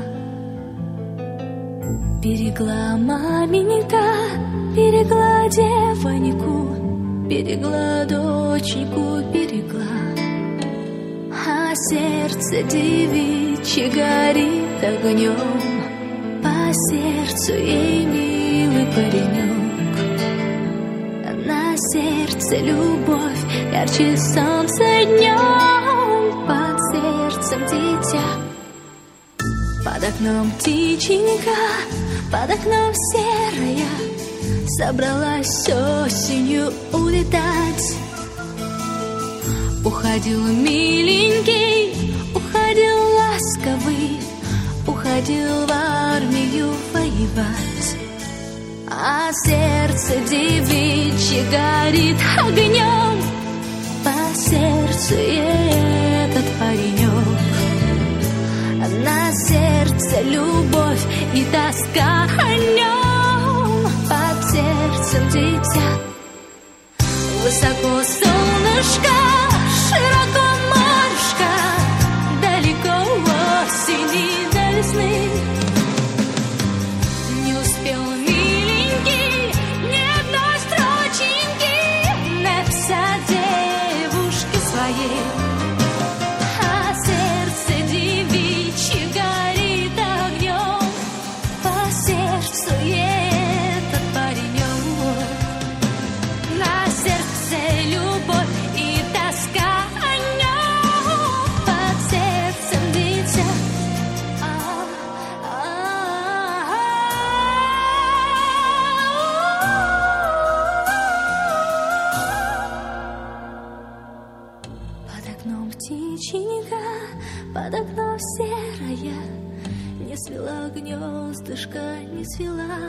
Берегла маменька, берегла девоньку, берегла доченьку, берегла. А сердце девичье горит огнем, по сердцу ей милый паренек. На сердце любовь ярче солнца днем, под сердцем дитя. Под окном птиченька, под окном серая, собралась осенью улетать. Уходил миленький, уходил ласковый, уходил в армию воевать. А сердце девичье горит огнем, по сердцу этот паренек. На сердце любовь и тоска о нем, под сердцем дитя. Высоко солнышко, широко морюшка, далеко осени до весны. Не успел миленький ни одной строченьки написать девушке своей. А сердце девичье горит огнем, по сердцу этот паренек. На сердце любовь и тоска о нем, под сердцем дитя. Под окном птиченька, под окном серая, не свела гнездышко, не свела.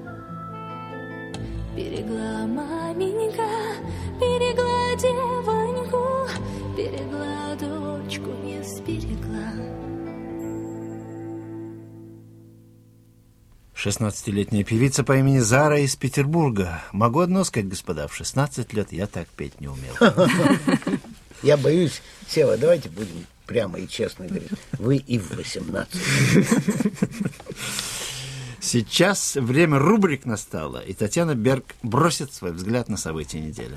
Берегла маменька, берегла девоньку, берегла дочку, не сберегла. шестнадцатилетняя певица по имени Зара из Петербурга. Могу одно сказать, господа, в шестнадцать лет я так петь не умел. Я боюсь, Сева, давайте будем прямо и честно говорить. Вы и в восемнадцать. Сейчас время рубрик настало, и Татьяна Берг бросит свой взгляд на события недели.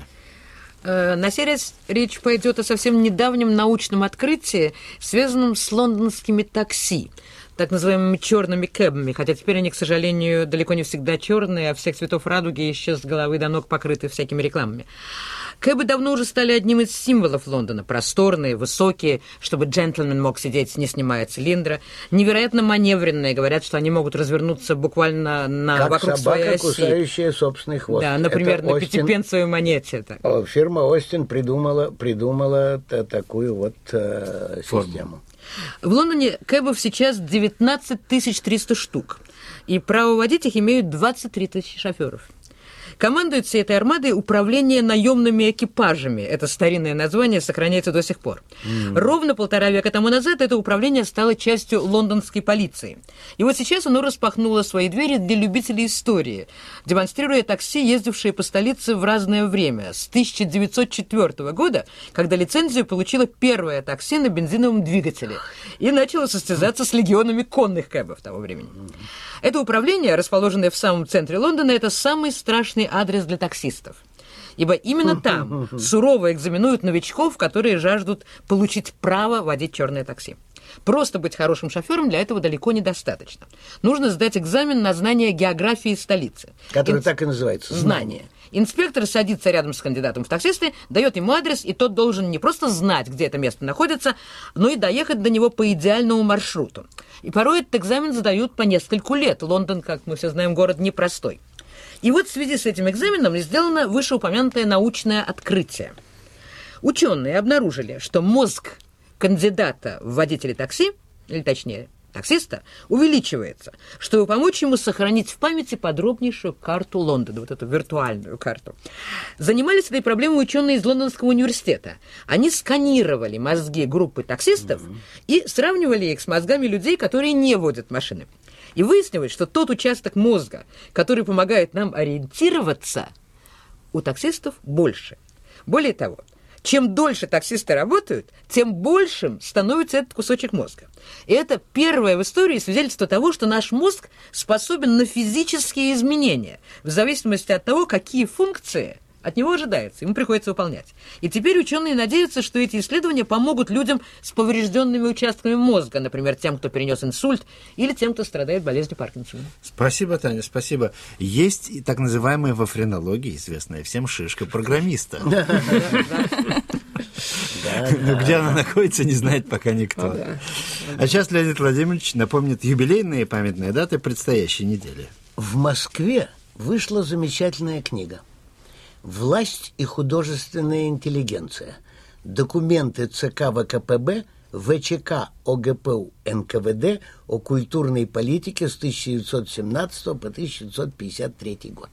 На сей раз речь пойдет о совсем недавнем научном открытии, связанном с лондонскими такси, так называемыми черными кэбами, хотя теперь они, к сожалению, далеко не всегда черные, а всех цветов радуги еще с головы до ног покрыты всякими рекламами. Кэбы давно уже стали одним из символов Лондона. Просторные, высокие, чтобы джентльмен мог сидеть, не снимая цилиндра. Невероятно маневренные. Говорят, что они могут развернуться буквально на, как вокруг собака, своей оси. кусающая собственный хвост. Да, например, Это на Остин... пятипенсовой монете. Так. Фирма Остин придумала, придумала такую вот э, систему. В Лондоне кэбов сейчас девятнадцать тысяч триста штук. И право водить их имеют двадцать три тысячи шоферов. Командует всей этой армадой управление наемными экипажами. Это старинное название сохраняется до сих пор. Mm. Ровно полтора века тому назад это управление стало частью лондонской полиции. И вот сейчас оно распахнуло свои двери для любителей истории, демонстрируя такси, ездившие по столице в разное время. С тысяча девятьсот четвёртого года, когда лицензию получило первое такси на бензиновом двигателе. И начало состязаться с легионами конных кэбов того времени. Это управление, расположенное в самом центре Лондона, это самый страшный адрес для таксистов. Ибо именно там сурово экзаменуют новичков, которые жаждут получить право водить черное такси. Просто быть хорошим шофером для этого далеко недостаточно. Нужно сдать экзамен на знание географии столицы. Который Ин... так и называется. Знание. Инспектор садится рядом с кандидатом в таксисты, дает ему адрес, и тот должен не просто знать, где это место находится, но и доехать до него по идеальному маршруту. И порой этот экзамен задают по нескольку лет. Лондон, как мы все знаем, город непростой. И вот в связи с этим экзаменом сделано вышеупомянутое научное открытие. Ученые обнаружили, что мозг кандидата в водители такси, или точнее таксиста, увеличивается, чтобы помочь ему сохранить в памяти подробнейшую карту Лондона, вот эту виртуальную карту. Занимались этой проблемой ученые из Лондонского университета. Они сканировали мозги группы таксистов mm-hmm. и сравнивали их с мозгами людей, которые не водят машины. И выяснилось, что тот участок мозга, который помогает нам ориентироваться, у таксистов больше. Более того, Чем дольше таксисты работают, тем большим становится этот кусочек мозга. И это первое в истории свидетельство того, что наш мозг способен на физические изменения в зависимости от того, какие функции от него ожидается, ему приходится выполнять. И теперь ученые надеются, что эти исследования помогут людям с поврежденными участками мозга, например, тем, кто перенес инсульт, или тем, кто страдает болезнью Паркинсона. Спасибо, Таня, спасибо. Есть и так называемая во френологии известная всем шишка программиста. Но где она находится, не знает пока никто. А сейчас Леонид Владимирович напомнит юбилейные памятные даты предстоящей недели. В Москве вышла замечательная книга «Власть и художественная интеллигенция. Документы ЦК ВКПБ, ВЧК ОГПУ НКВД о культурной политике с тысяча девятьсот семнадцатого по тысяча девятьсот пятьдесят третий год».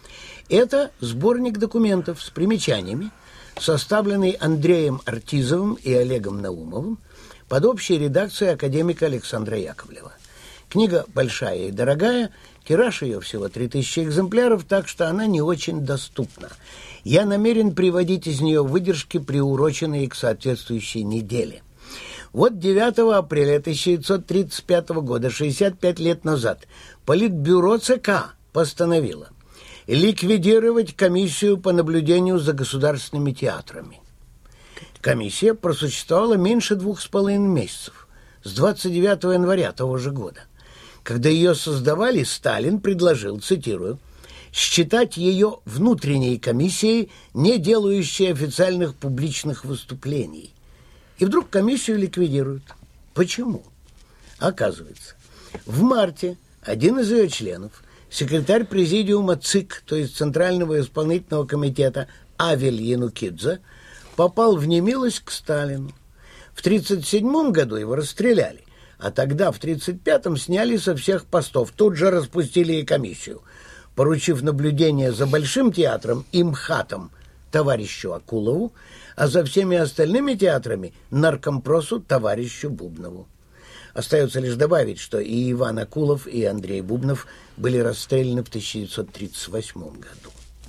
Это сборник документов с примечаниями, составленный Андреем Артизовым и Олегом Наумовым под общей редакцией академика Александра Яковлева. Книга большая и дорогая, тираж ее всего три тысячи экземпляров, так что она не очень доступна. Я намерен приводить из нее выдержки, приуроченные к соответствующей неделе. Вот девятого апреля тысяча девятьсот тридцать пятого года, шестьдесят пять лет назад, Политбюро ЦК постановило ликвидировать комиссию по наблюдению за государственными театрами. Комиссия просуществовала меньше двух с половиной месяцев, с двадцать девятого января того же года. Когда ее создавали, Сталин предложил, цитирую, «считать ее внутренней комиссией, не делающей официальных публичных выступлений». И вдруг комиссию ликвидируют. Почему? Оказывается, в марте один из ее членов, секретарь президиума ЦИК, то есть Центрального исполнительного комитета Авель Янукидзе, попал в немилость к Сталину. В тридцать седьмом году его расстреляли, а тогда в тридцать пятом сняли со всех постов, тут же распустили и комиссию, поручив наблюдение за Большим театром и МХАТом товарищу Акулову, а за всеми остальными театрами наркомпросу товарищу Бубнову. Остается лишь добавить, что и Иван Акулов, и Андрей Бубнов были расстреляны в тысяча девятьсот тридцать восьмом году.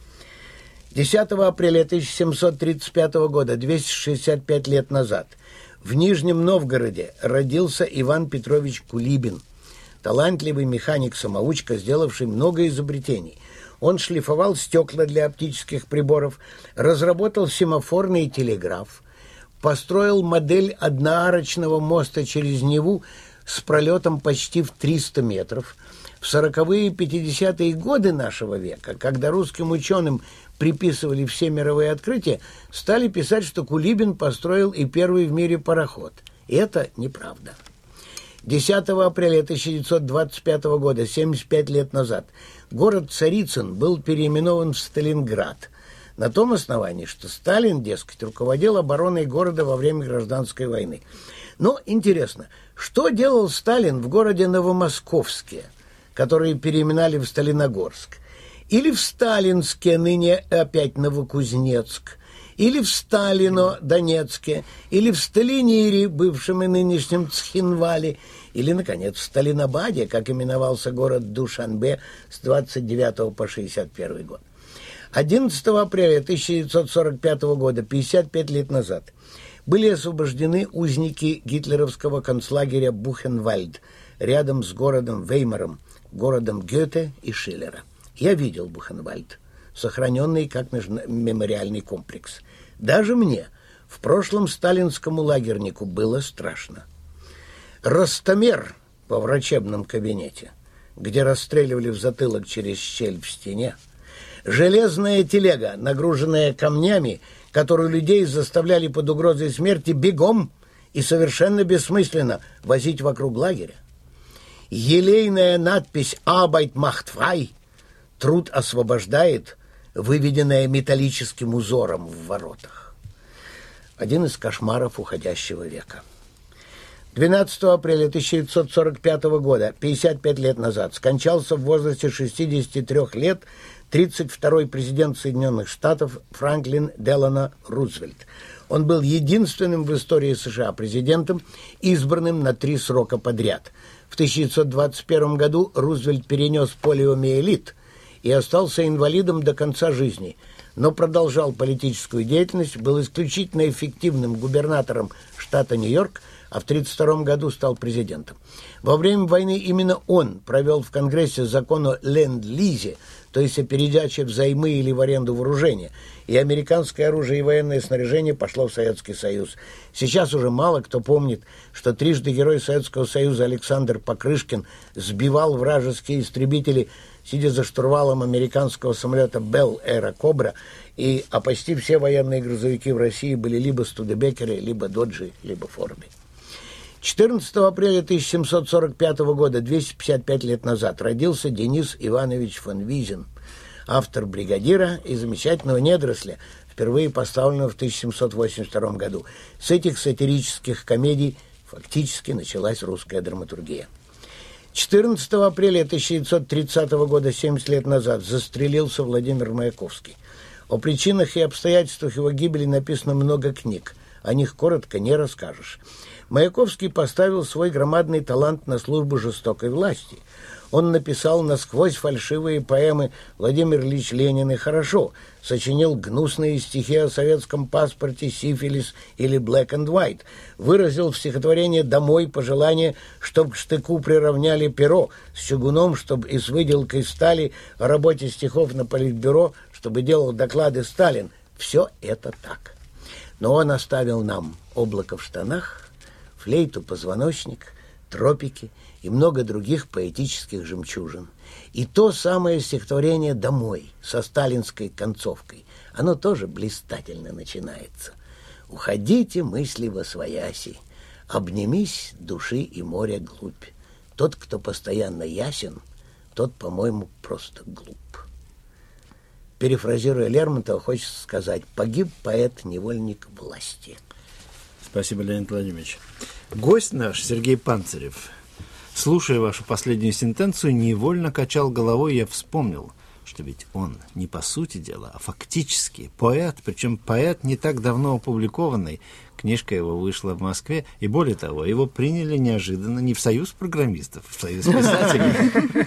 десятого апреля тысяча семьсот тридцать пятого года, двести шестьдесят пять лет назад, в Нижнем Новгороде родился Иван Петрович Кулибин, талантливый механик-самоучка, сделавший много изобретений. Он шлифовал стекла для оптических приборов, разработал семафорный телеграф, построил модель одноарочного моста через Неву с пролетом почти в триста метров. В сороковые и пятидесятые годы нашего века, когда русским ученым приписывали все мировые открытия, стали писать, что Кулибин построил и первый в мире пароход. И это неправда. десятого апреля тысяча девятьсот двадцать пятого года, семьдесят пять лет назад, город Царицын был переименован в Сталинград. На том основании, что Сталин, дескать, руководил обороной города во время гражданской войны. Но интересно, что делал Сталин в городе Новомосковске, который переименовали в Сталиногорск? Или в Сталинске, ныне опять Новокузнецк? Или в Сталино-Донецке? Или в Сталинире, бывшем и нынешнем Цхинвале? Или, наконец, в Сталинабаде, как именовался город Душанбе с двадцать девятого по шестьдесят первый год? одиннадцатого апреля тысяча девятьсот сорок пятого года, пятьдесят пять лет назад, были освобождены узники гитлеровского концлагеря Бухенвальд рядом с городом Веймаром, городом Гёте и Шиллера. Я видел Бухенвальд, сохраненный как мемориальный комплекс. Даже мне, в прошлом сталинскому лагернику, было страшно. Ростомер во врачебном кабинете, где расстреливали в затылок через щель в стене, железная телега, нагруженная камнями, которую людей заставляли под угрозой смерти бегом и совершенно бессмысленно возить вокруг лагеря. Елейная надпись «Arbeit macht frei» — «Труд освобождает», выведенная металлическим узором в воротах. Один из кошмаров уходящего века. двенадцатого апреля тысяча девятьсот сорок пятого года, пятьдесят пять лет назад, скончался в возрасте шестидесяти трёх лет тридцать второй президент Соединенных Штатов Франклин Делано Рузвельт. Он был единственным в истории США президентом, избранным на три срока подряд. В тысяча девятьсот двадцать первом году Рузвельт перенес полиомиелит и остался инвалидом до конца жизни. но продолжал политическую деятельность, был исключительно эффективным губернатором штата Нью-Йорк, а в тысяча девятьсот тридцать втором году стал президентом. Во время войны именно он провел в Конгрессе закон о ленд-лизе, то есть о передаче взаймы или в аренду вооружения, и американское оружие и военное снаряжение пошло в Советский Союз. Сейчас уже мало кто помнит, что трижды герой Советского Союза Александр Покрышкин сбивал вражеские истребители, сидя за штурвалом американского самолета Bell Air Cobra, и а почти все военные грузовики в России были либо Студебекеры, либо Доджи, либо Форды. четырнадцатого апреля тысяча семьсот сорок пятого года, двести пятьдесят пять лет назад, родился Денис Иванович фон Визин, автор «Бригадира» и замечательного «Недоросля», впервые поставленного в тысяча семьсот восемьдесят втором году. С этих сатирических комедий фактически началась русская драматургия. четырнадцатого апреля тысяча девятьсот тридцатого года, семьдесят лет назад, застрелился Владимир Маяковский. О причинах и обстоятельствах его гибели написано много книг. О них коротко не расскажешь. Маяковский поставил свой громадный талант на службу жестокой власти. Он написал насквозь фальшивые поэмы «Владимир Ильич Ленин» и «Хорошо», сочинил гнусные стихи о советском паспорте «Сифилис» или «Black and White», выразил в стихотворении «Домой» пожелание, чтоб к штыку приравняли перо с чугуном, чтобы и с выделкой стали, о работе стихов на политбюро, чтобы делал доклады Сталин. Все это так. Но он оставил нам «Облако в штанах», флейту «Позвоночник», «Тропики» и много других поэтических жемчужин. И то самое стихотворение «Домой» со сталинской концовкой. Оно тоже блистательно начинается. «Уходите, мысли восвояси, обнимись души и моря глубь. Тот, кто постоянно ясен, тот, по-моему, просто глуп». Перефразируя Лермонтова, хочется сказать: погиб поэт-невольник власти. Спасибо, Леонид Владимирович. Гость наш, Сергей Панцирев, слушая вашу последнюю сентенцию, невольно качал головой, и я вспомнил, что ведь он не по сути дела, а фактически поэт, причем поэт не так давно опубликованный. Книжка его вышла в Москве, и более того, его приняли неожиданно не в Союз программистов, а в Союз писателей.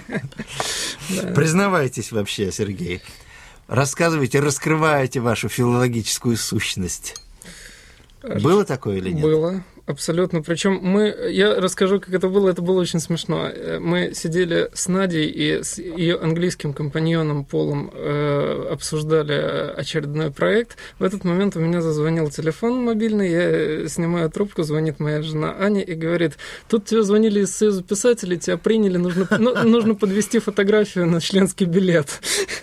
Признавайтесь вообще, Сергей. Рассказывайте, раскрывайте вашу филологическую сущность. Было такое или нет? Было, абсолютно. Причем мы, я расскажу, как это было, это было очень смешно. Мы сидели с Надей и с ее английским компаньоном Полом э, обсуждали очередной проект. В этот момент у меня зазвонил телефон мобильный, я снимаю трубку, звонит моя жена Аня и говорит: тут тебе звонили из Союза писателей, тебя приняли, нужно, ну, нужно подвести фотографию на членский билет.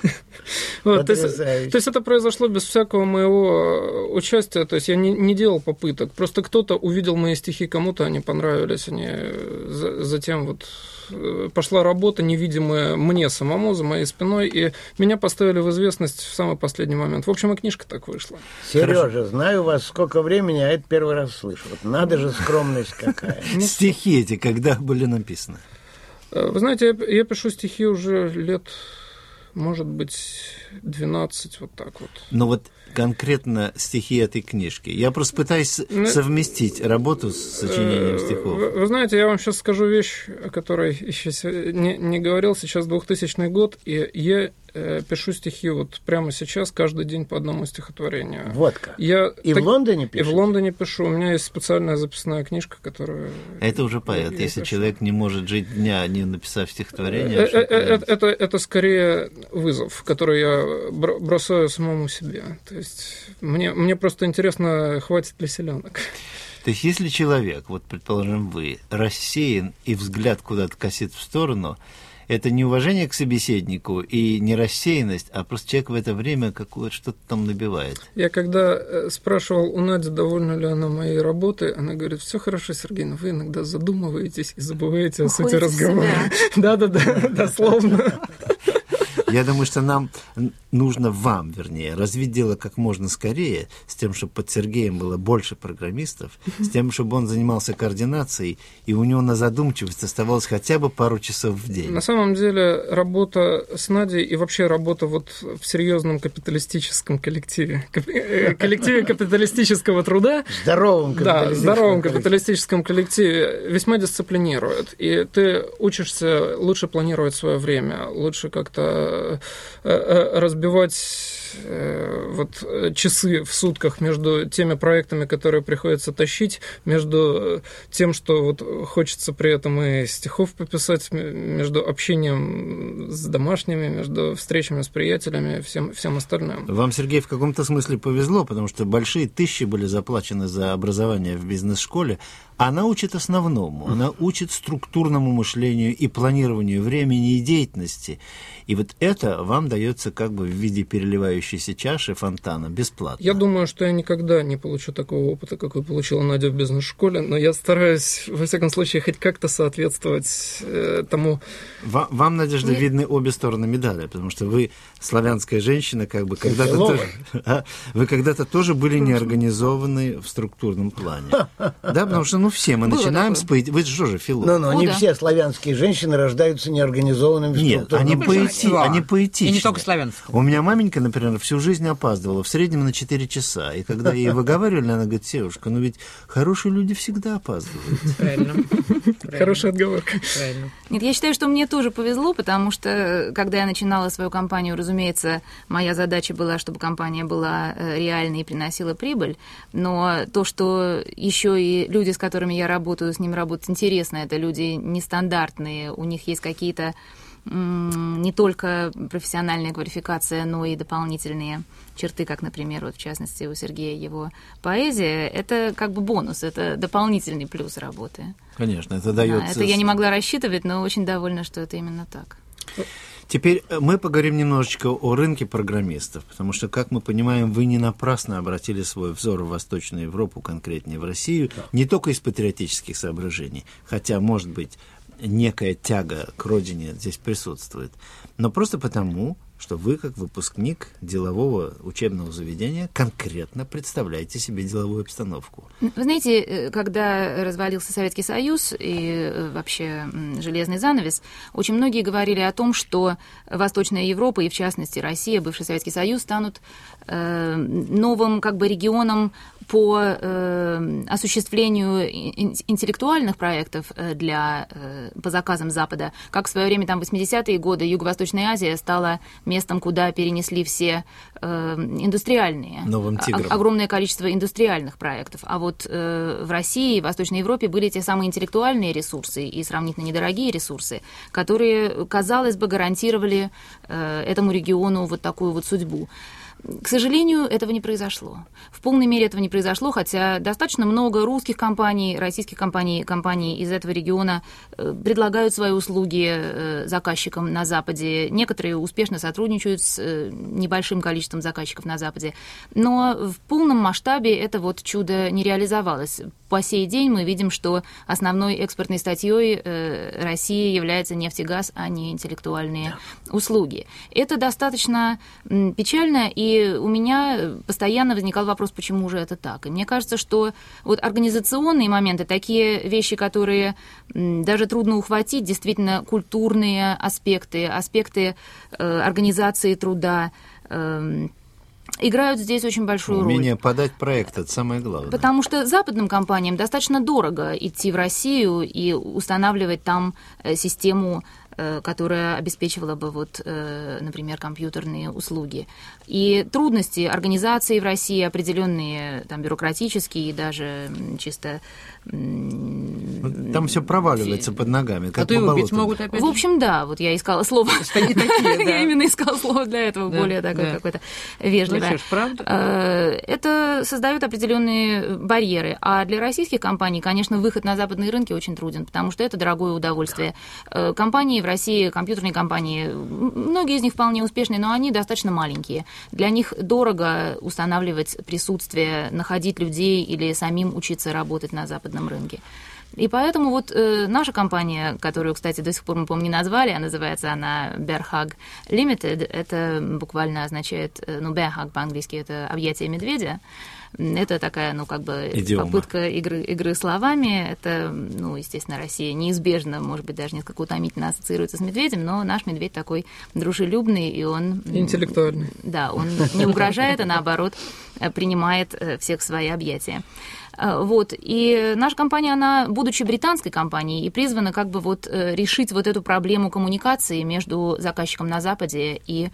Вот, то, есть, то есть это произошло без всякого моего участия, то есть я не, не делал попыток, просто кто-то увидел мои стихи, кому-то они понравились, они за, затем вот пошла работа, невидимая мне самому, за моей спиной, и меня поставили в известность в самый последний момент. В общем, и книжка так вышла. Сережа, знаю вас сколько времени, а это первый раз слышу. Вот надо же скромность какая. Стихи эти когда были написаны? Вы знаете, я, я пишу стихи уже лет... может быть, двенадцать, вот так вот. Ну вот конкретно стихи этой книжки. Я просто пытаюсь ну, совместить работу с сочинением стихов. Вы, вы знаете, я вам сейчас скажу вещь, о которой еще не, не говорил. Сейчас двухтысячный год, и я э, пишу стихи вот прямо сейчас, каждый день по одному стихотворению. Вот как. Я и так, в Лондоне пишете? И в Лондоне пишу. У меня есть специальная записная книжка, которую... Это уже поэт. Если пишу. Человек не может жить дня, не написав стихотворение... Это, это, это, это скорее вызов, который я бросаю самому себе. То есть мне, мне просто интересно, хватит ли селенок. То есть если человек, вот предположим вы, рассеян и взгляд куда-то косит в сторону, это не уважение к собеседнику и не рассеянность, а просто человек в это время какое-то что-то там набивает. Я когда спрашивал у Нади, довольна ли она моей работой, она говорит: все хорошо, Сергей, но вы иногда задумываетесь и забываете о сути разговора. Да-да-да, дословно. Я думаю, что нам нужно вам, вернее, развить дело как можно скорее, с тем, чтобы под Сергеем было больше программистов, с тем, чтобы он занимался координацией, и у него на задумчивость оставалось хотя бы пару часов в день. На самом деле, работа с Надей и вообще работа вот в серьезном капиталистическом коллективе, коллективе капиталистического труда, здоровом да, здоровом капиталистическом коллективе весьма дисциплинирует. И ты учишься лучше планировать свое время, лучше как-то э, э, разбивать э, вот, часы в сутках между теми проектами, которые приходится тащить, между тем, что вот хочется при этом и стихов пописать, между общением с домашними, между встречами с приятелями, всем, всем остальным. Вам, Сергей, в каком-то смысле повезло, потому что большие тысячи были заплачены за образование в бизнес-школе. Она учит основному, она учит структурному мышлению и планированию времени и деятельности. И вот это вам дается как бы в виде переливающейся чаши фонтана бесплатно. Я думаю, что я никогда не получу такого опыта, какой получила Надя в бизнес-школе, но я стараюсь, во всяком случае, хоть как-то соответствовать э, тому... Вам, вам, Надежда, вы... видны обе стороны медали, потому что вы славянская женщина, как бы когда-то тоже, а, вы когда-то тоже были неорганизованы в структурном плане. Да, потому что, ну, все мы Было начинаем такое. с поэти... Вы же тоже филолог. Ну, но О, не да. все славянские женщины рождаются неорганизованными в Нет, структурном они, плане. поэти... они поэтичны. И не только славянские. У меня маменька, например, всю жизнь опаздывала, в среднем на четыре часа. И когда ей выговаривали, она говорит: Севушка, ну ведь хорошие люди всегда опаздывают. Правильно. Хорошая отговорка. Правильно. Нет, я считаю, что мне тоже повезло, потому что, когда я начинала свою компанию, разумеется, моя задача была, чтобы компания была реальной и приносила прибыль, но то, что еще и люди, с которыми я работаю, с ними работать интересно, это люди нестандартные, у них есть какие-то не только профессиональная квалификация, но и дополнительные черты, как, например, вот в частности у Сергея его поэзия, это как бы бонус, это дополнительный плюс работы. Конечно, это дает... Да, это я не могла рассчитывать, но очень довольна, что это именно так. Теперь мы поговорим немножечко о рынке программистов, потому что, как мы понимаем, вы не напрасно обратили свой взор в Восточную Европу, конкретнее в Россию, да. Не только из патриотических соображений, хотя, может быть, некая тяга к родине здесь присутствует, но просто потому, что вы, как выпускник делового учебного заведения, конкретно представляете себе деловую обстановку. Вы знаете, когда развалился Советский Союз и вообще железный занавес, очень многие говорили о том, что Восточная Европа и, в частности, Россия, бывший Советский Союз, станут э, новым как бы регионом по э, осуществлению интеллектуальных проектов для, э, по заказам Запада. Как в свое время, там, в восьмидесятые годы, Юго-Восточная Азия стала местом, куда перенесли все э, индустриальные, новым тигром. О- огромное количество индустриальных проектов. А вот э, в России и в Восточной Европе были те самые интеллектуальные ресурсы и сравнительно недорогие ресурсы, которые, казалось бы, гарантировали э, этому региону вот такую вот судьбу. К сожалению, этого не произошло. В полной мере этого не произошло, хотя достаточно много русских компаний, российских компаний, компаний из этого региона предлагают свои услуги заказчикам на Западе. Некоторые успешно сотрудничают с небольшим количеством заказчиков на Западе. Но в полном масштабе это вот чудо не реализовалось. По сей день мы видим, что основной экспортной статьей России является нефть и газ, а не интеллектуальные услуги. Это достаточно печально, и у меня постоянно возникал вопрос, почему же это так. И мне кажется, что вот организационные моменты, такие вещи, которые даже трудно ухватить, действительно культурные аспекты, аспекты э, организации труда, э, играют здесь очень большую роль. Умение подать проект – это самое главное. Потому что западным компаниям достаточно дорого идти в Россию и устанавливать там систему, которая обеспечивала бы, вот, например, компьютерные услуги. И трудности организации в России определенные, там, бюрократические и даже чисто... Там все проваливается под ногами, как а то по и убить болоту. могут опять. В общем, да, вот я искала слово. Я именно искала слово для этого, Да, более такое да. какое-то вежливое. Ну, что ж, правда? Это создает определенные барьеры. А для российских компаний, конечно, выход на западные рынки очень труден, потому что это дорогое удовольствие. Компании в России, компьютерные компании, многие из них вполне успешные, но они достаточно маленькие. Для них дорого устанавливать присутствие, находить людей или самим учиться работать на западном рынке. И поэтому вот э, наша компания, которую, кстати, до сих пор мы, по-моему, не назвали, а называется она Berhag Limited, это буквально означает, ну, Berhag по-английски, это объятие медведя. Это такая, ну, как бы Идиома. попытка игры, игры словами. Это, ну, естественно, Россия неизбежно, может быть, даже несколько утомительно ассоциируется с медведем, но наш медведь такой дружелюбный, и он... Интеллектуальный. Да, он не угрожает, а наоборот принимает всех в свои объятия. Вот. И наша компания, она, будучи британской компанией, и призвана как бы вот решить вот эту проблему коммуникации между заказчиком на Западе и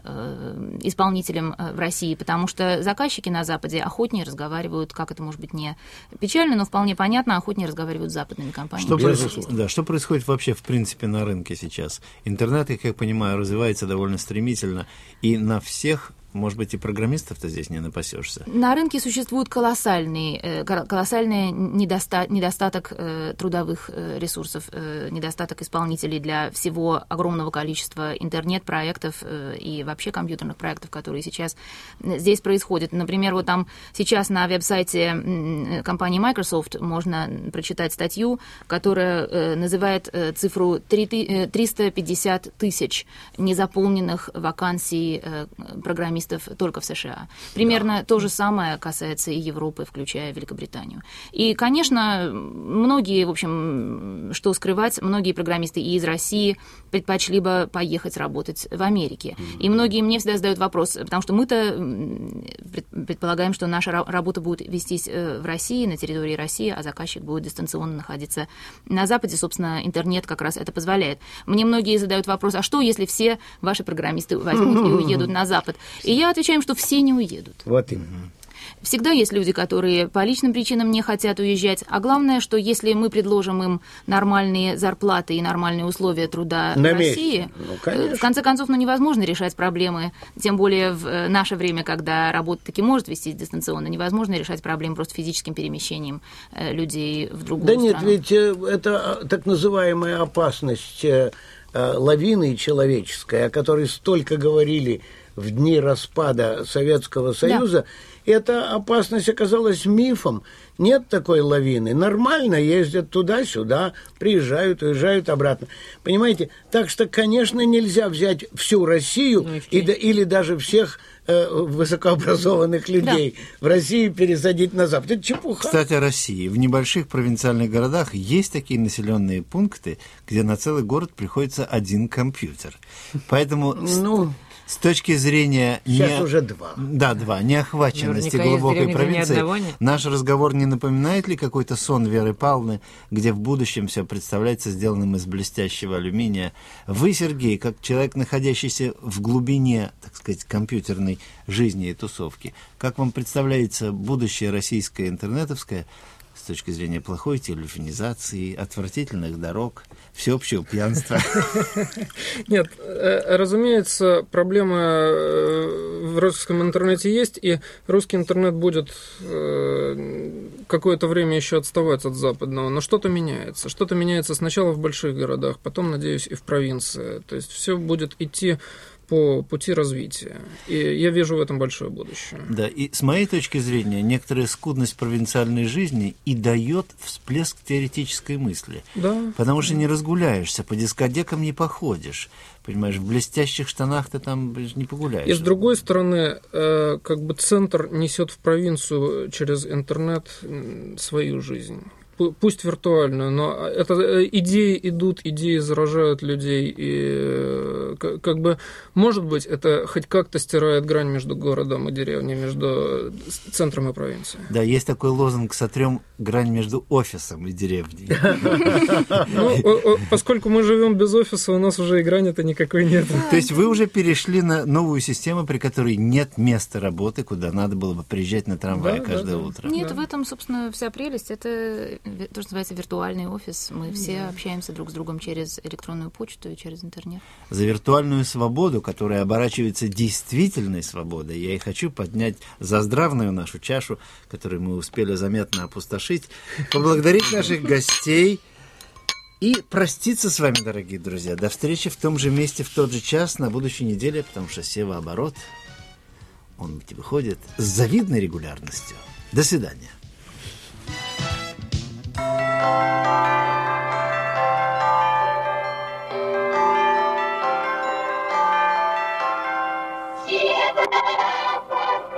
исполнителем в России, потому что заказчики на Западе охотнее разговаривают, как это может быть не печально, но вполне понятно, охотнее разговаривают с западными компаниями. Что, проис... да, что происходит вообще в принципе на рынке сейчас? Интернет, как я понимаю, развивается довольно стремительно, и на всех, может быть, и программистов-то здесь не напасешься. На рынке существует колоссальный, колоссальный недоста... недостаток трудовых ресурсов, недостаток исполнителей для всего огромного количества интернет-проектов и вообще компьютерных проектов, которые сейчас здесь происходят. Например, вот там сейчас на веб-сайте компании Microsoft можно прочитать статью, которая называет цифру триста пятьдесят тысяч незаполненных вакансий программистов только в США. Примерно да. то же самое касается и Европы, включая Великобританию. И, конечно, многие, в общем, что скрывать, многие программисты и из России предпочли бы поехать работать в Америке. Mm-hmm. И многие мне всегда задают вопрос, потому что мы-то предполагаем, что наша работа будет вестись в России, на территории России, а заказчик будет дистанционно находиться на Западе. Собственно, интернет как раз это позволяет. Мне многие задают вопрос, а что, если все ваши программисты возьмут и уедут на Запад? И я отвечаю им, что все не уедут. Вот именно. Всегда есть люди, которые по личным причинам не хотят уезжать. А главное, что если мы предложим им нормальные зарплаты и нормальные условия труда на в России, ну, в конце концов, ну, невозможно решать проблемы, тем более в наше время, когда работа таки может вестись дистанционно, невозможно решать проблемы просто физическим перемещением людей в другую да страну. Да нет, ведь это так называемая опасность лавины человеческой, о которой столько говорили в дни распада Советского Союза, да. Эта опасность оказалась мифом. Нет такой лавины. Нормально ездят туда-сюда, приезжают, уезжают обратно. Понимаете? Так что, конечно, нельзя взять всю Россию ну, и, да, или даже всех э, высокообразованных людей да. в Россию пересадить на Запад. Это чепуха. Кстати, о России. В небольших провинциальных городах есть такие населенные пункты, где на целый город приходится один компьютер. Поэтому... Ну... С точки зрения... Сейчас не... уже два. Да, два. Неохваченности глубокой провинции. Наш разговор не напоминает ли какой-то сон Веры Павловны, где в будущем все представляется сделанным из блестящего алюминия? Вы, Сергей, как человек, находящийся в глубине, так сказать, компьютерной жизни и тусовки, как вам представляется будущее российское интернетовское с точки зрения плохой телефонизации, отвратительных дорог, всеобщего пьянства? Нет, разумеется, проблема в русском интернете есть, и русский интернет будет какое-то время еще отставать от западного, но что-то меняется. Что-то меняется сначала в больших городах, потом, надеюсь, и в провинции. То есть все будет идти по пути развития. И я вижу в этом большое будущее. Да, и с моей точки зрения, некоторая скудность провинциальной жизни и дает всплеск теоретической мысли. Да. Потому что не разгуляешься, по дискотекам не походишь. Понимаешь, в блестящих штанах ты там не погуляешь. И с другой стороны, э, как бы центр несет в провинцию через интернет свою жизнь. Пусть виртуальную, но это идеи идут, идеи заражают людей, и как бы, может быть, это хоть как-то стирает грань между городом и деревней, между центром и провинцией. Да, есть такой лозунг: сотрем грань между офисом и деревней. Ну, поскольку мы живем без офиса, у нас уже и грани-то никакой нет. То есть вы уже перешли на новую систему, при которой нет места работы, куда надо было бы приезжать на трамвае каждое утро? Нет, в этом, собственно, вся прелесть. Это то, что называется виртуальный офис. Мы все да. общаемся друг с другом через электронную почту и через интернет. За виртуальную свободу, которая оборачивается действительной свободой, я и хочу поднять за здравную нашу чашу, которую мы успели заметно опустошить, поблагодарить наших гостей и проститься с вами, дорогие друзья. До встречи в том же месте, в тот же час на будущей неделе, потому что Сева-оборот, он выходит с завидной регулярностью. До свидания. Yeah.